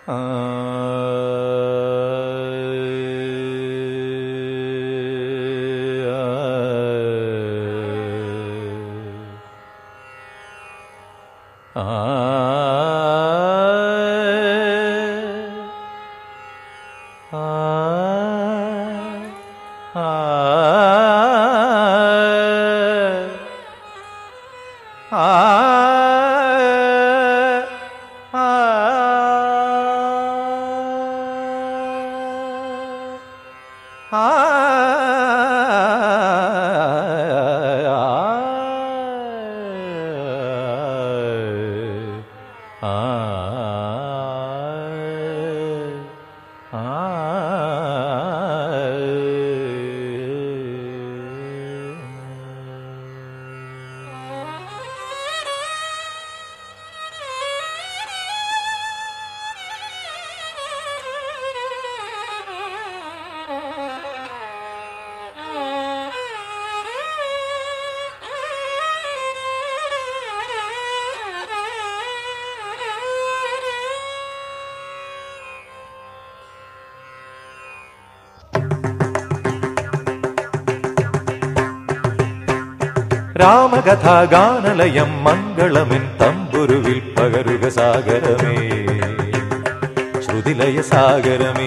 രാമകഥാഗാനലയം മംഗളമെൻ തമ്പുരുവിൽ പകരുക സാഗരമേ, ശ്രുതിലയ സാഗരമേ.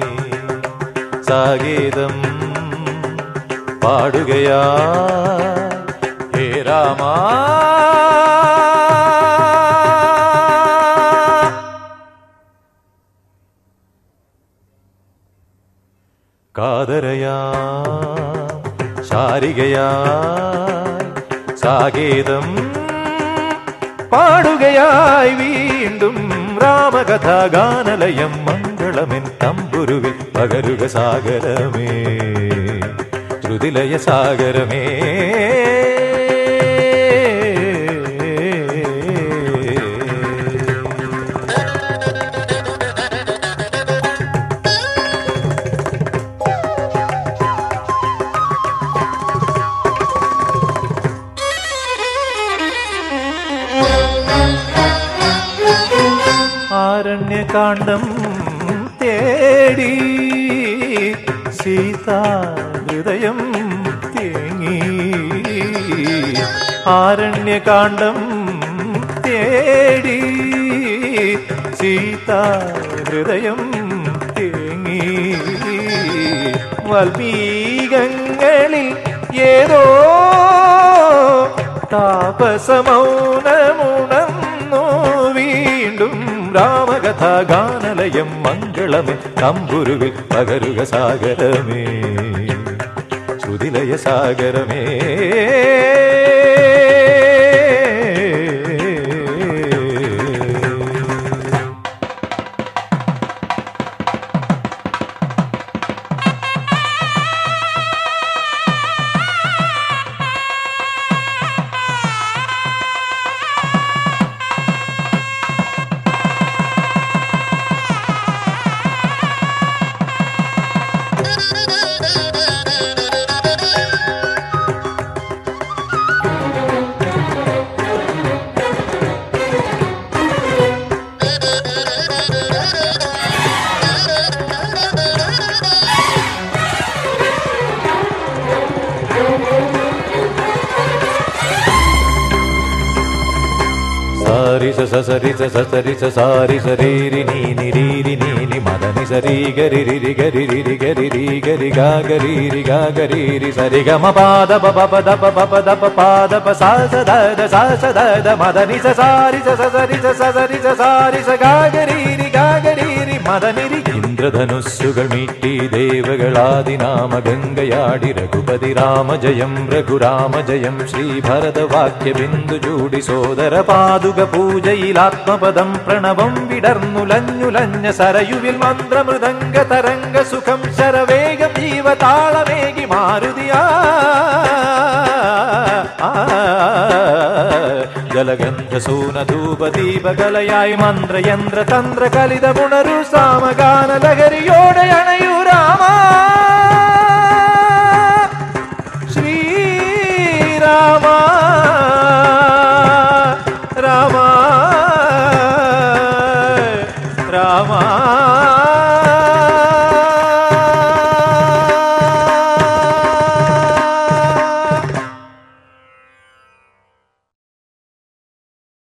സാഗേതം പാടുകയാ ഹേ രാമ. കാതരയാ ശാരികയാ സാഗേതം പാടുകയായി വീണ്ടും രാമകഥാഗാനലയം മംഗളമെൻ തമ്പുരുവിൽ പകരുക സാഗരമേ, ശ്രുതിലയ സാഗരമേ. ആരണ്യകാണ്ഡം തേടി സീതാ ഹൃദയം തേങ്ങി. ആരണ്യകാണ്ഡം തേടി സീതാ ഹൃദയം തേങ്ങി. വാൽമീകങ്ങളിൽ ഏതോ താപസമൗനമുണർന്നു വീണ്ടും രാമകഥാഗാനലയം മംഗളമേ തമ്പുരുവിൽ പകരുക സാഗരമേ, ശ്രുതിലയ സാഗരമേ. సరిస సరిస సారి సరీరి నీని రీరి నీని మదని సరి గరి రిరి గరి రిరి గరి రి గరి గా గరి రి గా గరి రి సరి గ మ పాద ప ప ద ప ప ద ప పాద ప సా స ద ద మదని స సారి స సరి స సరి స సారి స గా గరి రి గా గరి రి మదని రి. ഇന്ദ്രധനുസ്സുകൾ മീട്ടി ദേവകളാദിനാമ ഗംഗയാടി രഘുപതി രാമജയം രഘുരാമജയം ശ്രീഭരതവാക്യ ബിന്ദുചൂടി സോദര പാതുക പൂജയിലാത്മപദം പ്രണവം വിടർന്നുലഞ്ഞുലഞ്ഞ സരയുവിൽ മന്ത്രമൃദംഗ തരംഗ സുഖം ശരവേഗം ജീവതാളമേകി മാരുതിയാ. ജലഗന്ധസൂനധൂപദീപകലയായി മന്ത്രയന്ത്ര തന്ത്ര കലിതമുണരു സാമഗാന ലഹരിയോടെ അണയൂ രാമ. ശ്രീരാമ രാമ രാമ. రామ